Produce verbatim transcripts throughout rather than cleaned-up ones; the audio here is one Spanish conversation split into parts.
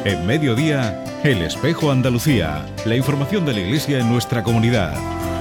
En Mediodía, El Espejo Andalucía. La información de la Iglesia en nuestra comunidad.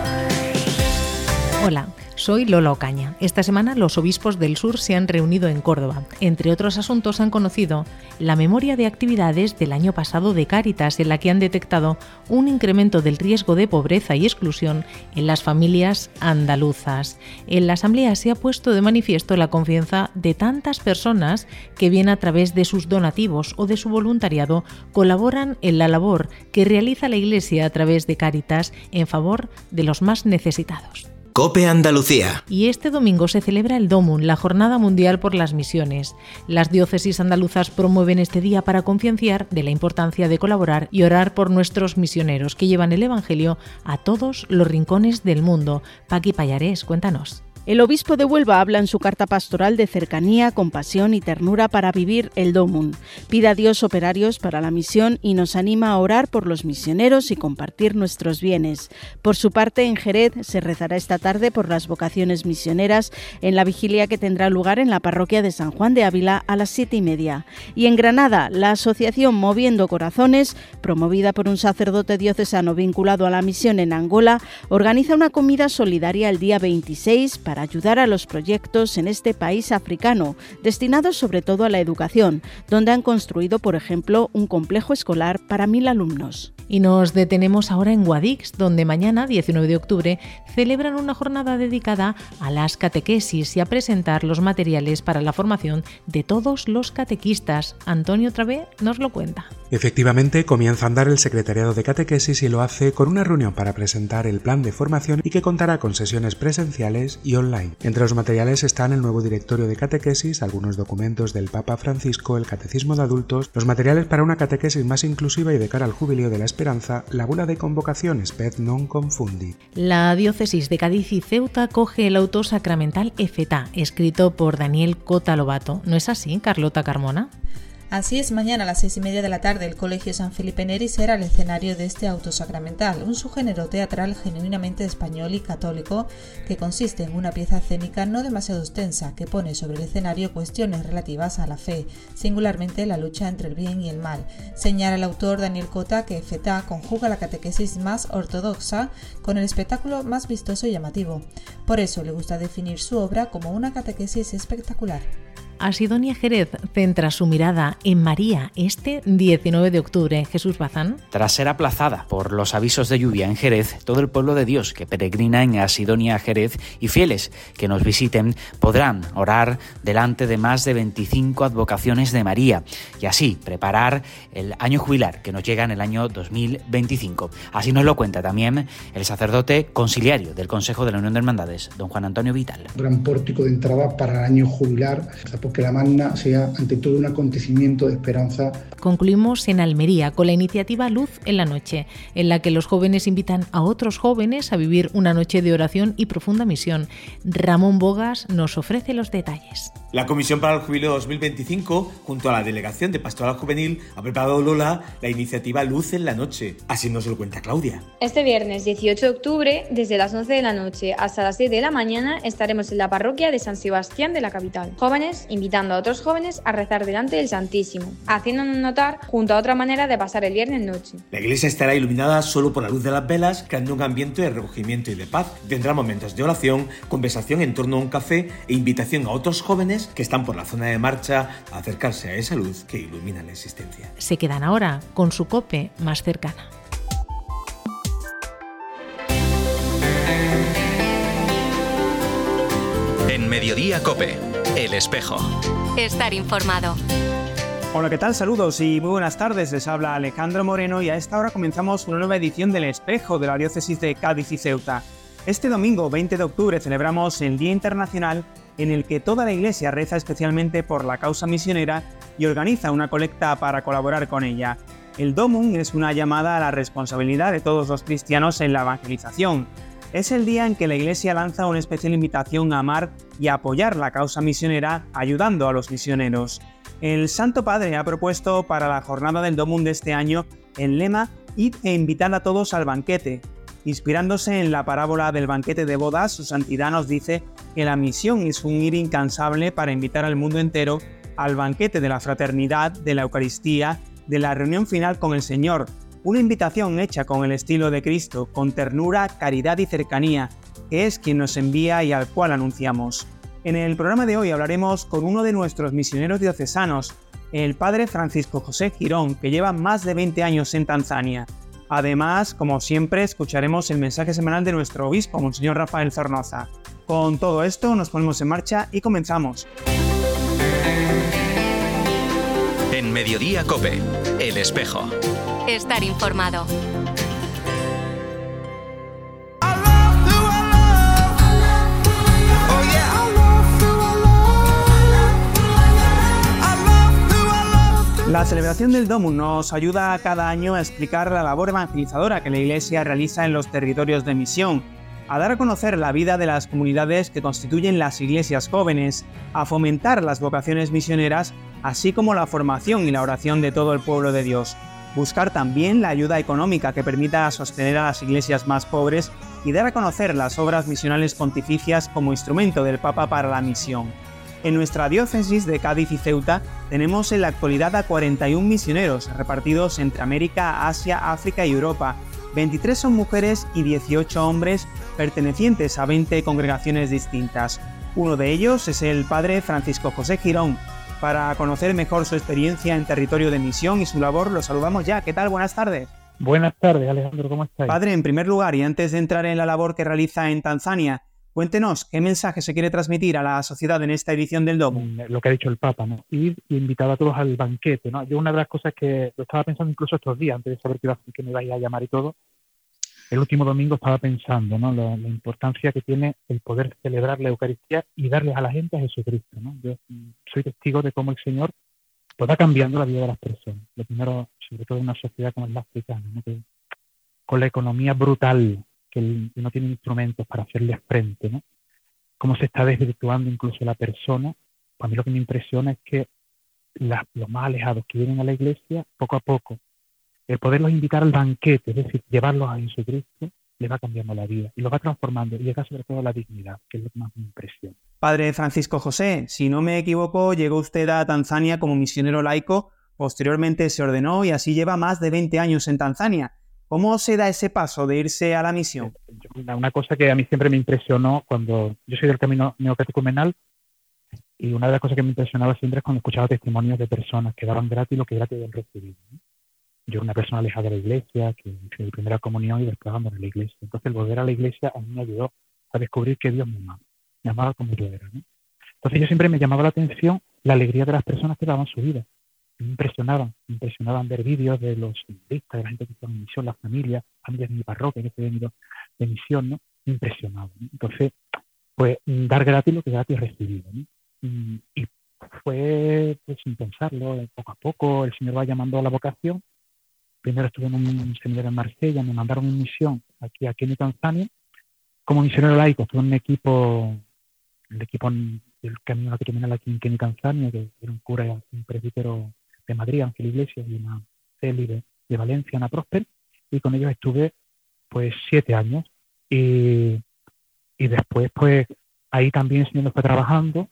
Hola, soy Lola Ocaña. Esta semana los obispos del sur se han reunido en Córdoba. Entre otros asuntos han conocido la memoria de actividades del año pasado de Cáritas, en la que han detectado un incremento del riesgo de pobreza y exclusión en las familias andaluzas. En la asamblea se ha puesto de manifiesto la confianza de tantas personas que bien a través de sus donativos o de su voluntariado colaboran en la labor que realiza la Iglesia a través de Cáritas en favor de los más necesitados. COPE Andalucía. Y este domingo se celebra el DOMUN, la Jornada Mundial por las Misiones. Las diócesis andaluzas promueven este día para concienciar de la importancia de colaborar y orar por nuestros misioneros que llevan el Evangelio a todos los rincones del mundo. Paqui Pallarés, cuéntanos. El obispo de Huelva habla en su carta pastoral de cercanía, compasión y ternura para vivir el DOMUN. Pide a Dios operarios para la misión y nos anima a orar por los misioneros y compartir nuestros bienes. Por su parte, en Jerez se rezará esta tarde por las vocaciones misioneras en la vigilia que tendrá lugar en la parroquia de San Juan de Ávila a las siete y media. Y en Granada, la asociación Moviendo Corazones, promovida por un sacerdote diocesano vinculado a la misión en Angola, organiza una comida solidaria el día veintiséis para para ayudar a los proyectos en este país africano, destinados sobre todo a la educación, donde han construido, por ejemplo, un complejo escolar para mil alumnos. Y nos detenemos ahora en Guadix, donde mañana, diecinueve de octubre, celebran una jornada dedicada a las catequesis y a presentar los materiales para la formación de todos los catequistas. Antonio Travé nos lo cuenta. Efectivamente, comienza a andar el secretariado de catequesis y lo hace con una reunión para presentar el plan de formación y que contará con sesiones presenciales y online. Entre los materiales están el nuevo directorio de catequesis, algunos documentos del Papa Francisco, el catecismo de adultos, los materiales para una catequesis más inclusiva y de cara al jubileo de la Esperanza, la bula de convocación Sped non confundi. La diócesis de Cádiz y Ceuta coge el auto sacramental Efetá, escrito por Daniel Cota Lobato. ¿No es así, Carlota Carmona? Así es, mañana a las seis y media de la tarde el Colegio San Felipe Neri será el escenario de este auto sacramental, un subgénero teatral genuinamente español y católico que consiste en una pieza escénica no demasiado extensa que pone sobre el escenario cuestiones relativas a la fe, singularmente la lucha entre el bien y el mal. Señala el autor Daniel Cota que Efetá conjuga la catequesis más ortodoxa con el espectáculo más vistoso y llamativo. Por eso le gusta definir su obra como una catequesis espectacular. Asidonia Jerez centra su mirada en María este diecinueve de octubre. Jesús Bazán. Tras ser aplazada por los avisos de lluvia en Jerez, todo el pueblo de Dios que peregrina en Asidonia Jerez y fieles que nos visiten podrán orar delante de más de veinticinco advocaciones de María y así preparar el año jubilar que nos llega en el año dos mil veinticinco. Así nos lo cuenta también el sacerdote conciliario del Consejo de la Unión de Hermandades, don Juan Antonio Vital. Un gran pórtico de entrada para el año jubilar, porque la Magna sea ante todo un acontecimiento de esperanza. Concluimos en Almería con la iniciativa Luz en la Noche, en la que los jóvenes invitan a otros jóvenes a vivir una noche de oración y profunda misión. Ramón Bogas nos ofrece los detalles. La Comisión para el Jubileo dos mil veinticinco, junto a la Delegación de Pastoral Juvenil, ha preparado, Lola, la iniciativa Luz en la Noche. Así nos lo cuenta Claudia. Este viernes dieciocho de octubre, desde las once de la noche hasta las diez de la mañana, estaremos en la parroquia de San Sebastián de la capital. Jóvenes invitando a otros jóvenes a rezar delante del Santísimo, haciéndonos notar junto a otra manera de pasar el viernes noche. La iglesia estará iluminada solo por la luz de las velas, creando un ambiente de recogimiento y de paz. Tendrá momentos de oración, conversación en torno a un café e invitación a otros jóvenes que están por la zona de marcha a acercarse a esa luz que ilumina la existencia. Se quedan ahora con su COPE más cercana. En Mediodía COPE, El Espejo. Estar informado. Hola, ¿qué tal? Saludos y muy buenas tardes. Les habla Alejandro Moreno y a esta hora comenzamos una nueva edición del Espejo de la Diócesis de Cádiz y Ceuta. Este domingo, veinte de octubre, celebramos el Día Internacional en el que toda la Iglesia reza especialmente por la causa misionera y organiza una colecta para colaborar con ella. El DOMUN es una llamada a la responsabilidad de todos los cristianos en la evangelización. Es el día en que la Iglesia lanza una especial invitación a amar y a apoyar la causa misionera ayudando a los misioneros. El Santo Padre ha propuesto para la jornada del DOMUN de este año el lema «Id e invitad a todos al banquete». Inspirándose en la parábola del banquete de bodas, su santidad nos dice que la misión es un ir incansable para invitar al mundo entero al banquete de la fraternidad, de la Eucaristía de la reunión final con el Señor, una invitación hecha con el estilo de Cristo, con ternura, caridad y cercanía, que es quien nos envía y al cual anunciamos. En el programa de hoy hablaremos con uno de nuestros misioneros diocesanos, el padre Francisco José Girón, que lleva más de veinte años en Tanzania. Además, como siempre, escucharemos el mensaje semanal de nuestro obispo, Monseñor Rafael Zornoza. Con todo esto nos ponemos en marcha y comenzamos. En Mediodía COPE, El Espejo. Estar informado. La celebración del Domum nos ayuda cada año a explicar la labor evangelizadora que la Iglesia realiza en los territorios de misión, a dar a conocer la vida de las comunidades que constituyen las iglesias jóvenes, a fomentar las vocaciones misioneras, así como la formación y la oración de todo el pueblo de Dios. Buscar también la ayuda económica que permita sostener a las iglesias más pobres y dar a conocer las obras misionales pontificias como instrumento del Papa para la misión. En nuestra diócesis de Cádiz y Ceuta tenemos en la actualidad a cuarenta y un misioneros repartidos entre América, Asia, África y Europa. veintitrés son mujeres y dieciocho hombres pertenecientes a veinte congregaciones distintas. Uno de ellos es el padre Francisco José Girón. Para conocer mejor su experiencia en territorio de misión y su labor, lo saludamos ya. ¿Qué tal? Buenas tardes. Buenas tardes, Alejandro, ¿cómo estáis? Padre, en primer lugar, y antes de entrar en la labor que realiza en Tanzania, cuéntenos qué mensaje se quiere transmitir a la sociedad en esta edición del Domum. Lo que ha dicho el Papa, ¿no? Ir y invitar a todos al banquete, ¿no? Yo una de las cosas que lo estaba pensando incluso estos días, antes de saber que, iba, que me ibais a llamar y todo, el último domingo estaba pensando, ¿no? La, la importancia que tiene el poder celebrar la Eucaristía y darles a la gente a Jesucristo, ¿no? Yo soy testigo de cómo el Señor pues, va cambiando la vida de las personas. Lo primero, sobre todo en una sociedad como es la africana, ¿no? Que, con la economía brutal, que, el, que no tiene instrumentos para hacerles frente, ¿no? Cómo se está desvirtuando incluso la persona. Pues a mí lo que me impresiona es que la, los más alejados que vienen a la iglesia, poco a poco, el poderlos invitar al banquete, es decir, llevarlos a Jesucristo, le va cambiando la vida y lo va transformando y llega sobre todo a la dignidad, que es lo que más me impresiona. Padre Francisco José, si no me equivoco, llegó usted a Tanzania como misionero laico, posteriormente se ordenó y así lleva más de veinte años en Tanzania. ¿Cómo se da ese paso de irse a la misión? Una cosa que a mí siempre me impresionó cuando yo soy del camino neocatecumenal, y una de las cosas que me impresionaba siempre es cuando escuchaba testimonios de personas que daban gratis lo que gratis habían recibido, ¿no? Yo era una persona alejada de la iglesia, que hice mi primera comunión y después abandoné la iglesia. Entonces el volver a la iglesia a mí me ayudó a descubrir que Dios me amaba, me amaba como yo era, ¿no? Entonces yo siempre me llamaba la atención la alegría de las personas que daban su vida. Me impresionaban, me impresionaban ver vídeos de los seminaristas, de la gente que estaba en misión, las familias, familias de mi parroquia que se habían ido de misión, ¿no? Me impresionaba, ¿no? Entonces, pues dar gratis lo que gratis recibido, ¿no? Y fue, pues sin pensarlo, poco a poco el Señor va llamando a la vocación. Primero estuve en un seminario en Marsella, me mandaron en misión aquí a Kenia, Tanzania. Como misionero laico estuve en un equipo, el equipo del camino catecumenal aquí en Kenia, Tanzania, que era un cura, un presbítero de Madrid, Ángel Iglesias, y una Celi de, de Valencia, Ana Prósper, y con ellos estuve pues siete años. Y, y después pues ahí también el Señor nos fue trabajando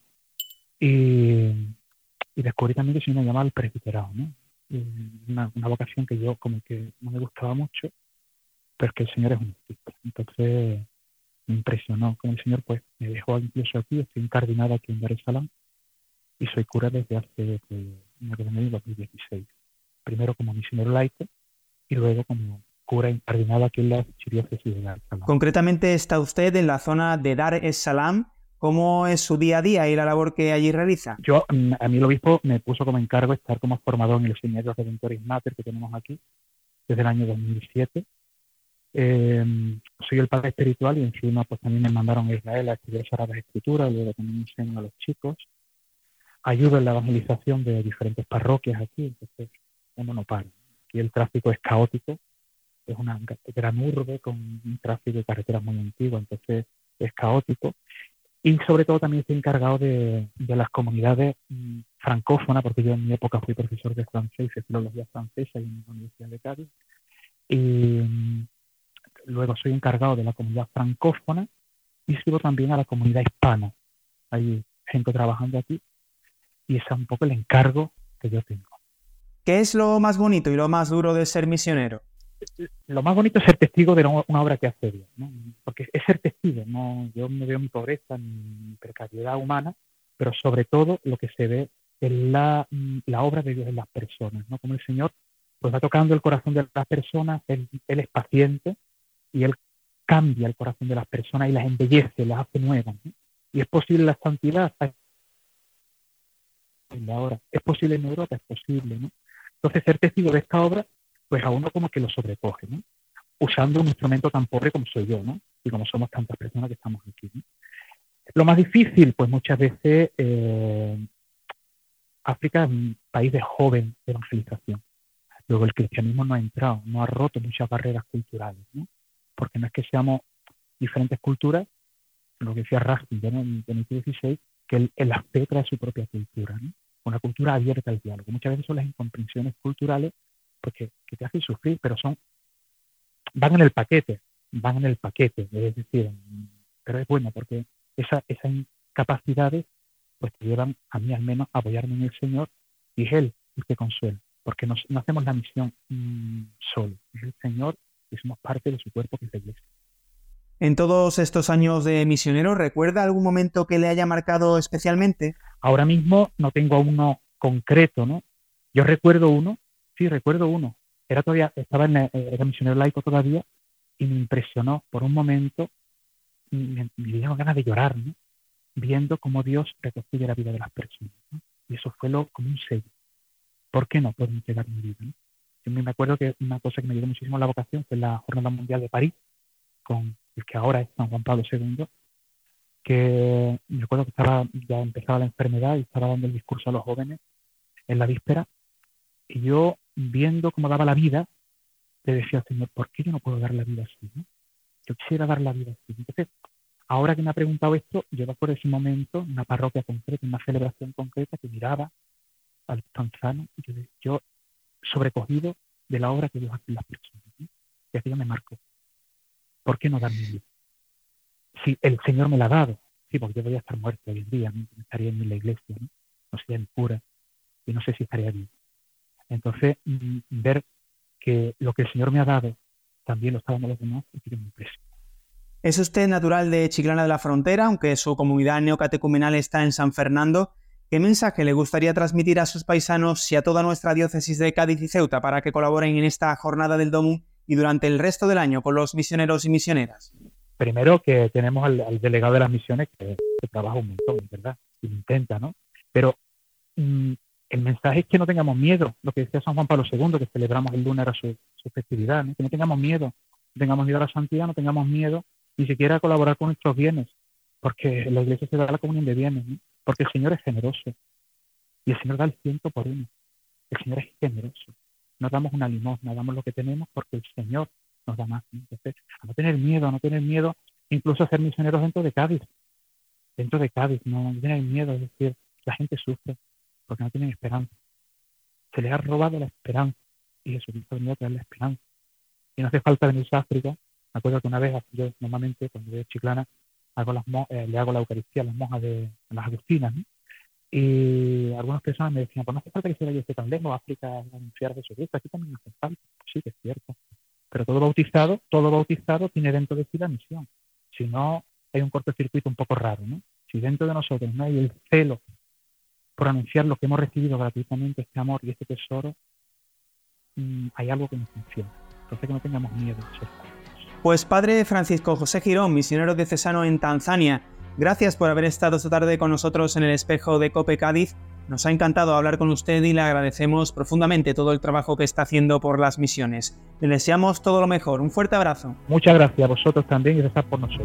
y, y descubrí también que el Señor me llamaba al presbiterado, ¿no? Una, una vocación que yo como que no me gustaba mucho, pero es que el Señor es un artista. Entonces me impresionó como el Señor pues me dejó incluso aquí. Estoy incardinado aquí en Dar es Salaam y soy cura desde hace pues, en dos mil dieciséis. Primero como misionero laico y luego como cura incardinado aquí en la archidiócesis de Dar es Salaam. Concretamente está usted en la zona de Dar es Salaam. ¿Cómo es su día a día y la labor que allí realiza? Yo, a mí el obispo me puso como encargo estar como formador en el seminario Redentoris Mater que tenemos aquí desde el año dos mil siete. Eh, soy el padre espiritual y encima pues también me mandaron a Israel a estudiar Sagradas Escrituras, y luego también enseño a los chicos. Ayudo en la evangelización de diferentes parroquias aquí, entonces uno no para. Aquí el tráfico es caótico, es una gran urbe con un tráfico de carreteras muy antiguas, entonces es caótico. Y sobre todo también estoy encargado de, de las comunidades mmm, francófonas, porque yo en mi época fui profesor de francés, de filología francesa en la Universidad de Cádiz. Y mmm, luego soy encargado de la comunidad francófona y sigo también a la comunidad hispana. Hay gente trabajando aquí y ese es un poco el encargo que yo tengo. ¿Qué es lo más bonito y lo más duro de ser misionero? Lo más bonito es ser testigo de una obra que hace Dios, ¿no? Porque es ser testigo, ¿no? Yo no veo mi pobreza ni mi precariedad humana, pero sobre todo lo que se ve es la, la obra de Dios en las personas, ¿no? Como el Señor pues va tocando el corazón de las personas, Él, él es paciente y Él cambia el corazón de las personas y las embellece, las hace nuevas, ¿no? Y es posible la santidad ahora, es posible en Europa, es posible, ¿no? Entonces ser testigo de esta obra pues a uno como que lo sobrecoge, ¿no? Usando un instrumento tan pobre como soy yo, ¿no? Y como somos tantas personas que estamos aquí, ¿no? Lo más difícil, pues muchas veces eh, África es un país de joven evangelización. Luego el cristianismo no ha entrado, no ha roto muchas barreras culturales, ¿no? Porque no es que seamos diferentes culturas, lo que decía Ruskin en Benedicto dieciséis, que el, el la fe trae su propia cultura, ¿no? Una cultura abierta al diálogo. Muchas veces son las incomprensiones culturales porque que te hacen sufrir, pero son van en el paquete, van en el paquete, es decir, pero es bueno porque esa, esas incapacidades pues te llevan a mí al menos a apoyarme en el Señor y es Él el que consuela, porque nos, no hacemos la misión mmm, solo, es el Señor y somos parte de su cuerpo que es la Iglesia. En todos estos años de misionero, ¿recuerda algún momento que le haya marcado especialmente? Ahora mismo no tengo uno concreto, ¿no? Yo recuerdo uno, sí, recuerdo uno. Era todavía, estaba en, era misionero laico todavía y me impresionó por un momento, me, me dieron ganas de llorar, ¿no? Viendo cómo Dios reconstruye la vida de las personas, ¿no? Y eso fue lo, como un sello. ¿Por qué no puedo entregar mi vida, ¿no? Yo me acuerdo que una cosa que me ayudó muchísimo en la vocación fue la Jornada Mundial de París, con el que ahora es San Juan Pablo segundo, que me acuerdo que estaba ya empezaba la enfermedad y estaba dando el discurso a los jóvenes en la víspera, y yo, viendo cómo daba la vida, le decía al Señor, ¿por qué yo no puedo dar la vida así, ¿no? Yo quisiera dar la vida así. Entonces, ahora que me ha preguntado esto, yo por ese momento, en una parroquia concreta, en una celebración concreta, que miraba al tanzano, y yo, yo sobrecogido de la obra que Dios hace en las personas, ¿no? Y aquello me marcó. ¿Por qué no dar mi vida? Si el Señor me la ha dado, sí, porque yo voy a estar muerto hoy en día, ¿no? Estaría en la iglesia, ¿no? No sería el cura, y no sé si estaría vivo. Entonces, mm, ver que lo que el Señor me ha dado también lo está dando a los demás, es que me impresiona. Es usted natural de Chiclana de la Frontera, aunque su comunidad neocatecumenal está en San Fernando. ¿Qué mensaje le gustaría transmitir a sus paisanos y a toda nuestra diócesis de Cádiz y Ceuta para que colaboren en esta jornada del Domum y durante el resto del año con los misioneros y misioneras? Primero que tenemos al, al delegado de las misiones que, que trabaja un montón, ¿verdad? Y lo intenta, ¿no? Pero mmm, el mensaje es que no tengamos miedo, lo que decía San Juan Pablo segundo, que celebramos el lunes era su, su festividad, ¿no? Que no tengamos miedo, no tengamos miedo a la santidad, no tengamos miedo ni siquiera a colaborar con nuestros bienes, porque la iglesia se da la comunión de bienes, ¿no? Porque el Señor es generoso y el Señor da el ciento por uno. El Señor es generoso. No damos una limosna, damos lo que tenemos porque el Señor nos da más, ¿no? Entonces, a no tener miedo, a no tener miedo, incluso a ser misioneros dentro de Cádiz, dentro de Cádiz, no, no tener miedo, es decir, la gente sufre porque no tienen esperanza. Se les ha robado la esperanza y Jesucristo ha venido a traer la esperanza. Y no hace falta venirse a África. Me acuerdo que una vez, yo normalmente cuando voy a Chiclana, hago las mo- eh, le hago la Eucaristía a las monjas de a las agustinas, ¿no? Y algunas personas me decían, pues no hace falta que se vaya usted tan lejos, África, a anunciar a Jesucristo, aquí también hace falta. Sí, que es cierto. Pero todo bautizado, todo bautizado tiene dentro de sí la misión. Si no, hay un cortocircuito un poco raro, ¿no? Si dentro de nosotros no hay el celo por anunciar lo que hemos recibido gratuitamente, este amor y este tesoro, mmm, hay algo que nos funciona. Entonces que no tengamos miedo de ser. Pues Padre Francisco José Girón, misionero diocesano en Tanzania, gracias por haber estado esta tarde con nosotros en el espejo de COPE Cádiz. Nos ha encantado hablar con usted y le agradecemos profundamente todo el trabajo que está haciendo por las misiones. Le deseamos todo lo mejor. Un fuerte abrazo. Muchas gracias a vosotros también y gracias por nosotros.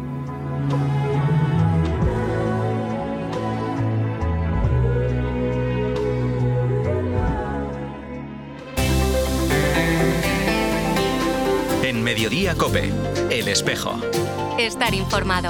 En Mediodía COPE, El Espejo. Estar informado.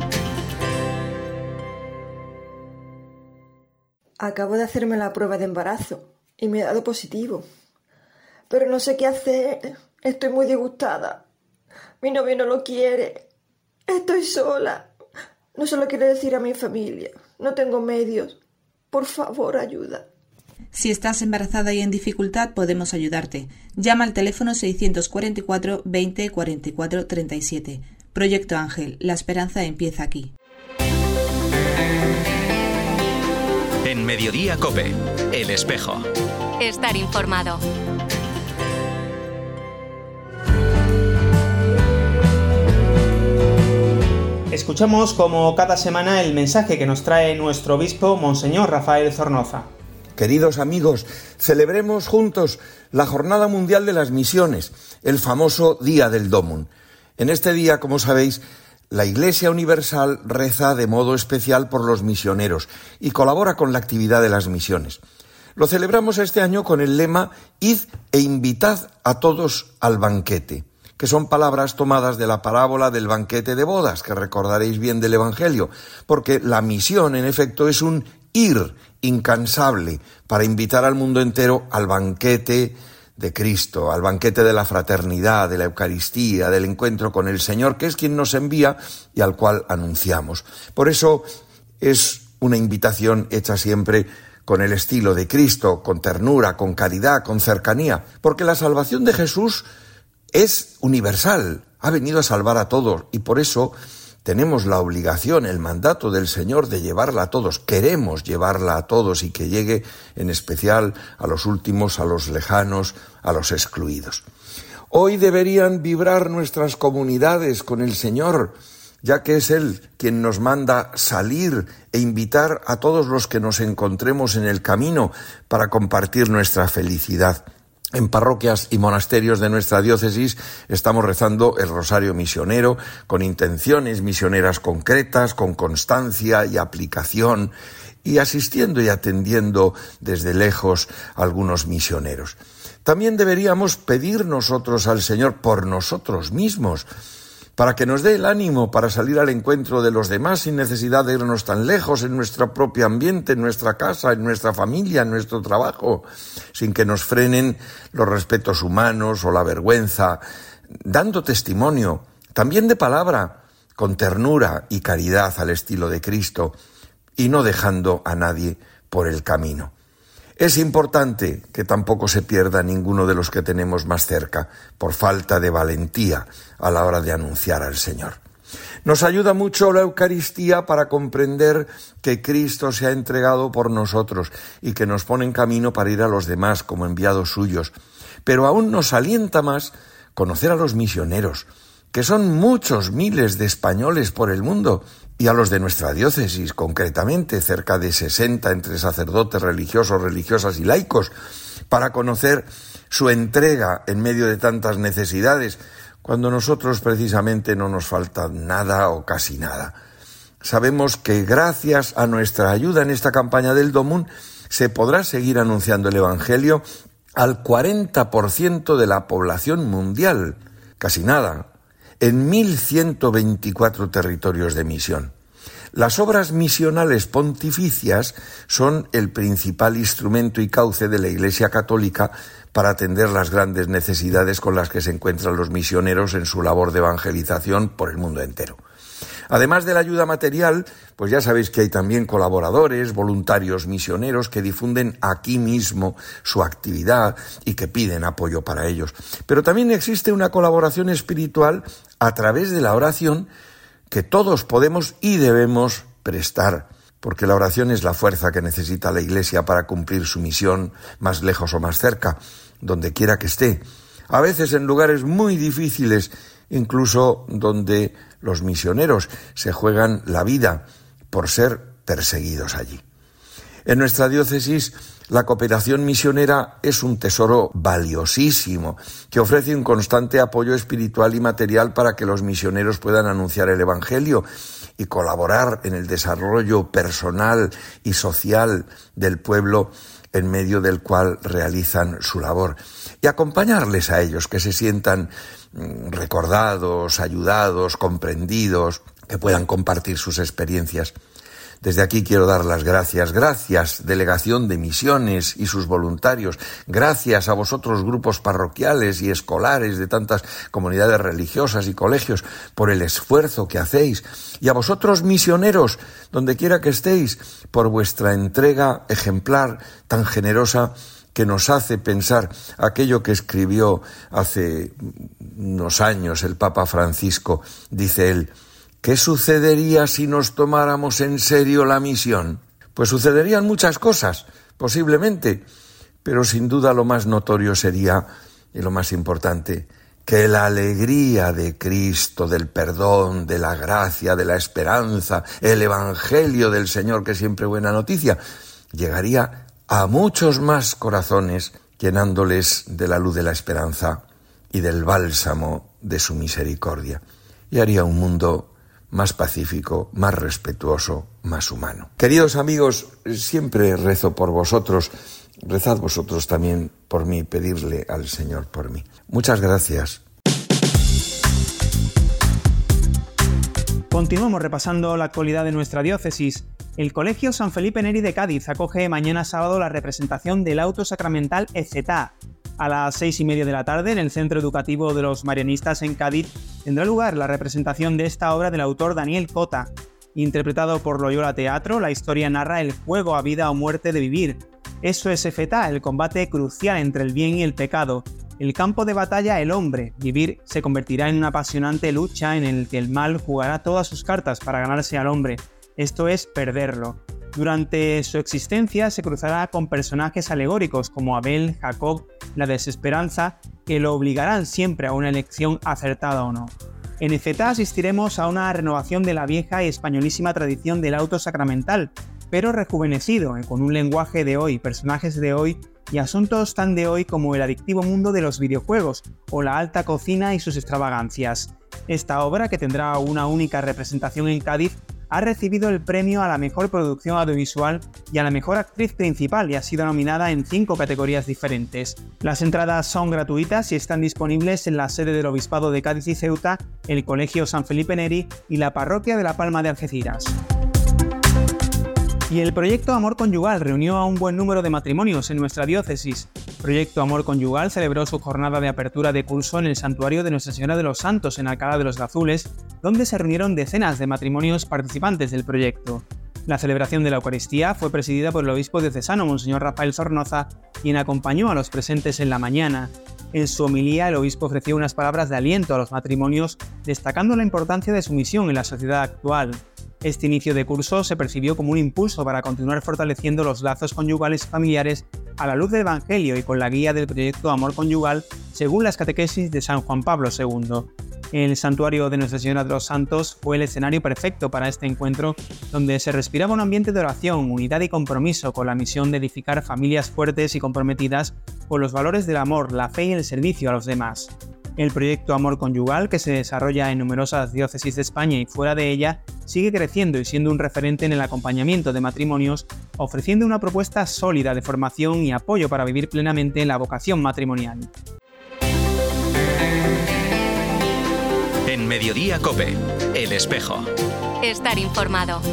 Acabo de hacerme la prueba de embarazo y me ha dado positivo. Pero no sé qué hacer. Estoy muy disgustada. Mi novio no lo quiere. Estoy sola. No se lo quiero decir a mi familia. No tengo medios. Por favor, ayuda. Si estás embarazada y en dificultad, podemos ayudarte. Llama al teléfono seiscientos cuarenta y cuatro, veinte, cuarenta y cuatro, treinta y siete. Proyecto Ángel, la esperanza empieza aquí. En Mediodía COPE, El Espejo. Estar informado. Escuchamos como cada semana el mensaje que nos trae nuestro obispo, Monseñor Rafael Zornoza. Queridos amigos, celebremos juntos la Jornada Mundial de las Misiones, el famoso Día del Dómun. En este día, como sabéis, la Iglesia Universal reza de modo especial por los misioneros y colabora con la actividad de las misiones. Lo celebramos este año con el lema «Id e invitad a todos al banquete», que son palabras tomadas de la parábola del banquete de bodas, que recordaréis bien del Evangelio, porque la misión, en efecto, es un ir incansable para invitar al mundo entero al banquete de Cristo, al banquete de la fraternidad, de la Eucaristía, del encuentro con el Señor, que es quien nos envía y al cual anunciamos. Por eso es una invitación hecha siempre con el estilo de Cristo, con ternura, con caridad, con cercanía, porque la salvación de Jesús es universal, ha venido a salvar a todos y por eso tenemos la obligación, el mandato del Señor de llevarla a todos. Queremos llevarla a todos y que llegue en especial a los últimos, a los lejanos, a los excluidos. Hoy deberían vibrar nuestras comunidades con el Señor, ya que es Él quien nos manda salir e invitar a todos los que nos encontremos en el camino para compartir nuestra felicidad. En parroquias y monasterios de nuestra diócesis estamos rezando el Rosario Misionero con intenciones misioneras concretas, con constancia y aplicación, y asistiendo y atendiendo desde lejos a algunos misioneros. También deberíamos pedir nosotros al Señor por nosotros mismos, para que nos dé el ánimo para salir al encuentro de los demás sin necesidad de irnos tan lejos en nuestro propio ambiente, en nuestra casa, en nuestra familia, en nuestro trabajo, sin que nos frenen los respetos humanos o la vergüenza, dando testimonio, también de palabra, con ternura y caridad al estilo de Cristo, y no dejando a nadie por el camino. Es importante que tampoco se pierda ninguno de los que tenemos más cerca por falta de valentía a la hora de anunciar al Señor. Nos ayuda mucho la Eucaristía para comprender que Cristo se ha entregado por nosotros y que nos pone en camino para ir a los demás como enviados suyos. Pero aún nos alienta más conocer a los misioneros, que son muchos miles de españoles por el mundo, y a los de nuestra diócesis, concretamente cerca de sesenta entre sacerdotes religiosos, religiosas y laicos, para conocer su entrega en medio de tantas necesidades, cuando nosotros precisamente no nos falta nada o casi nada. Sabemos que gracias a nuestra ayuda en esta campaña del Dómun se podrá seguir anunciando el Evangelio al cuarenta por ciento de la población mundial, casi nada, en mil ciento veinticuatro territorios de misión. Las obras misionales pontificias son el principal instrumento y cauce de la Iglesia Católica para atender las grandes necesidades con las que se encuentran los misioneros en su labor de evangelización por el mundo entero. Además de la ayuda material, pues ya sabéis que hay también colaboradores, voluntarios misioneros que difunden aquí mismo su actividad y que piden apoyo para ellos. Pero también existe una colaboración espiritual a través de la oración que todos podemos y debemos prestar, porque la oración es la fuerza que necesita la Iglesia para cumplir su misión más lejos o más cerca, donde quiera que esté. A veces en lugares muy difíciles, incluso donde los misioneros se juegan la vida por ser perseguidos allí. En nuestra diócesis, la cooperación misionera es un tesoro valiosísimo que ofrece un constante apoyo espiritual y material para que los misioneros puedan anunciar el Evangelio y colaborar en el desarrollo personal y social del pueblo en medio del cual realizan su labor, y acompañarles a ellos, que se sientan recordados, ayudados, comprendidos, que puedan compartir sus experiencias. Desde aquí quiero dar las gracias. Gracias, Delegación de Misiones y sus voluntarios. Gracias a vosotros, grupos parroquiales y escolares de tantas comunidades religiosas y colegios, por el esfuerzo que hacéis. Y a vosotros, misioneros, donde quiera que estéis, por vuestra entrega ejemplar tan generosa que nos hace pensar aquello que escribió hace unos años el Papa Francisco. Dice él: ¿qué sucedería si nos tomáramos en serio la misión? Pues sucederían muchas cosas, posiblemente, pero sin duda lo más notorio sería, y lo más importante, que la alegría de Cristo, del perdón, de la gracia, de la esperanza, el Evangelio del Señor, que es siempre buena noticia, llegaría a muchos más corazones, llenándoles de la luz de la esperanza y del bálsamo de su misericordia, y haría un mundo más pacífico, más respetuoso, más humano. Queridos amigos, siempre rezo por vosotros. Rezad vosotros también por mí, pedirle al Señor por mí. Muchas gracias. Continuamos repasando la actualidad de nuestra diócesis. El Colegio San Felipe Neri de Cádiz acoge mañana sábado la representación del auto sacramental Efetá. A las seis y media de la tarde, en el Centro Educativo de los Marianistas en Cádiz, tendrá lugar la representación de esta obra del autor Daniel Cota. Interpretado por Loyola Teatro, la historia narra el juego a vida o muerte de vivir. Eso es Efetá, el combate crucial entre el bien y el pecado. El campo de batalla, el hombre. Vivir se convertirá en una apasionante lucha en el que el mal jugará todas sus cartas para ganarse al hombre. Esto es perderlo. Durante su existencia se cruzará con personajes alegóricos como Abel, Jacob, la desesperanza, que lo obligarán siempre a una elección acertada o no. En Efetá asistiremos a una renovación de la vieja y españolísima tradición del auto sacramental, pero rejuvenecido, con un lenguaje de hoy, personajes de hoy y asuntos tan de hoy como el adictivo mundo de los videojuegos o la alta cocina y sus extravagancias. Esta obra, que tendrá una única representación en Cádiz, ha recibido el premio a la mejor producción audiovisual y a la mejor actriz principal y ha sido nominada en cinco categorías diferentes. Las entradas son gratuitas y están disponibles en la sede del Obispado de Cádiz y Ceuta, el Colegio San Felipe Neri y la Parroquia de la Palma de Algeciras. Y el Proyecto Amor Conyugal reunió a un buen número de matrimonios en nuestra diócesis. Proyecto Amor Conyugal celebró su jornada de apertura de curso en el Santuario de Nuestra Señora de los Santos en Alcalá de los Gazules, donde se reunieron decenas de matrimonios participantes del proyecto. La celebración de la Eucaristía fue presidida por el obispo diocesano, Monseñor Rafael Sornoza, quien acompañó a los presentes en la mañana. En su homilía, el obispo ofreció unas palabras de aliento a los matrimonios, destacando la importancia de su misión en la sociedad actual. Este inicio de curso se percibió como un impulso para continuar fortaleciendo los lazos conyugales y familiares a la luz del Evangelio y con la guía del Proyecto Amor Conyugal, según las catequesis de San Juan Pablo segundo. El Santuario de Nuestra Señora de los Santos fue el escenario perfecto para este encuentro, donde se respiraba un ambiente de oración, unidad y compromiso con la misión de edificar familias fuertes y comprometidas con los valores del amor, la fe y el servicio a los demás. El Proyecto Amor Conyugal, que se desarrolla en numerosas diócesis de España y fuera de ella, sigue creciendo y siendo un referente en el acompañamiento de matrimonios, ofreciendo una propuesta sólida de formación y apoyo para vivir plenamente la vocación matrimonial. En Mediodía COPE, El Espejo. Estar informado.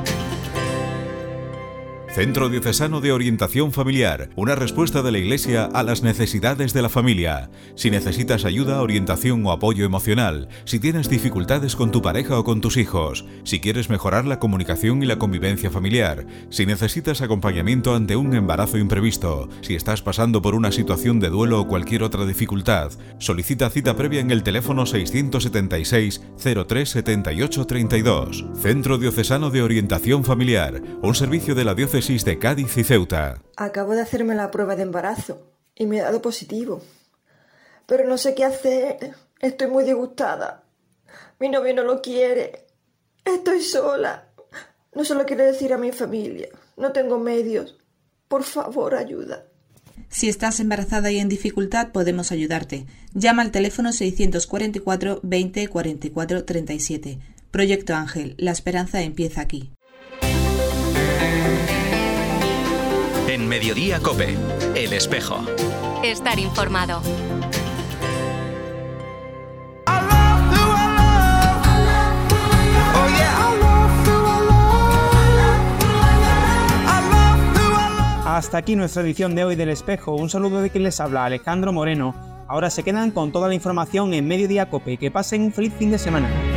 Centro Diocesano de Orientación Familiar, una respuesta de la Iglesia a las necesidades de la familia. Si necesitas ayuda, orientación o apoyo emocional, si tienes dificultades con tu pareja o con tus hijos, si quieres mejorar la comunicación y la convivencia familiar, si necesitas acompañamiento ante un embarazo imprevisto, si estás pasando por una situación de duelo o cualquier otra dificultad, solicita cita previa en el teléfono seiscientos setenta y seis, cero tres setenta y ocho treinta y dos. Centro Diocesano de Orientación Familiar, un servicio de la Diócesis de Cádiz y Ceuta. Acabo de hacerme la prueba de embarazo y me ha dado positivo. Pero no sé qué hacer. Estoy muy disgustada. Mi novio no lo quiere. Estoy sola. No se lo quiero decir a mi familia. No tengo medios. Por favor, ayuda. Si estás embarazada y en dificultad, podemos ayudarte. Llama al teléfono seiscientos cuarenta y cuatro, veinte, cuarenta y cuatro, treinta y siete. Proyecto Ángel. La esperanza empieza aquí. En Mediodía COPE, El Espejo. Estar informado. Hasta aquí nuestra edición de hoy del Espejo. Un saludo de quien les habla, Alejandro Moreno. Ahora se quedan con toda la información en Mediodía Cope. Que pasen un feliz fin de semana.